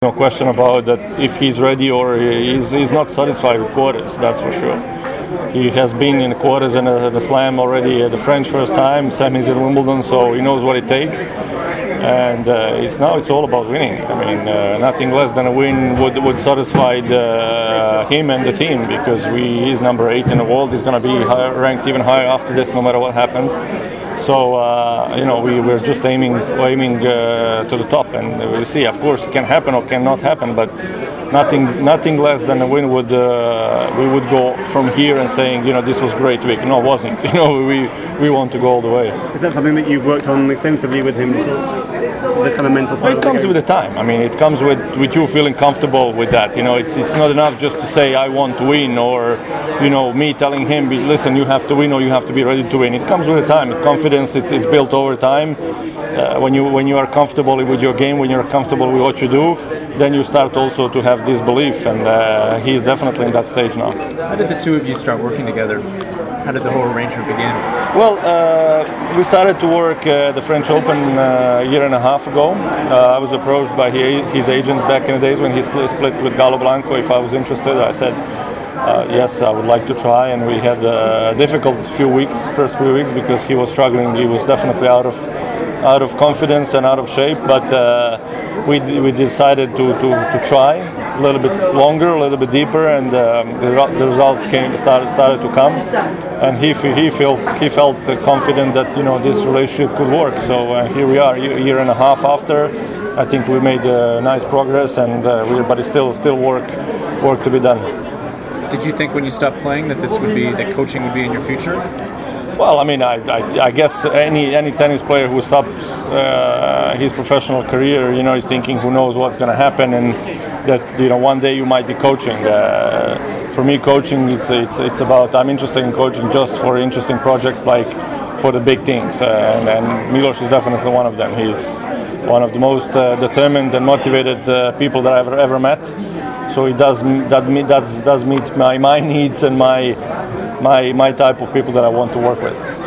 No question about that. If he's ready or he's not satisfied with quarters, that's for sure. He has been in quarters and the slam already at the French first time, semis in Wimbledon, so he knows what it takes. And it's all about winning. I mean, nothing less than a win would satisfy him and the team, because he's number 8 in the world. He's going to be ranked even higher after this, no matter what happens. So we're just aiming to the top, and we'll see. Of course, it can happen or cannot happen, but nothing less than a win would we would go from here and saying, this was a great week. No, it wasn't. We want to go all the way. Is that something that you've worked on extensively with him? The kind of mental side. Well, it comes with the time. I mean, it comes with you feeling comfortable with that. It's not enough just to say I want to win, or me telling him, listen, you have to win or you have to be ready to win. It comes with the time. Confidence, it's built over time. When you are comfortable with your game, when you're comfortable with what you do, then you start also to have this belief, and he's definitely in that stage now. How did the two of you start working together? How did the whole arrangement begin? Well, we started to work the French Open a year and a half ago. I was approached by his agent back in the days when he split with Galo Blanco if I was interested. I said, yes, I would like to try, and we had a difficult first few weeks, because he was struggling. He was definitely out of confidence and out of shape, but we decided to try a little bit longer, a little bit deeper, and the results started to come, and he felt confident that this relationship could work. So here we are, a year and a half after. I think we made nice progress, and but it's still work to be done. Did you think when you stopped playing that coaching would be in your future? Well, I mean, I guess any tennis player who stops his professional career, is thinking who knows what's going to happen, and that one day you might be coaching. For me, coaching it's about, I'm interested in coaching just for interesting projects, like for the big things, and Milos is definitely one of them. He's one of the most determined and motivated people that I've ever met. So it does meet my needs and my type of people that I want to work with.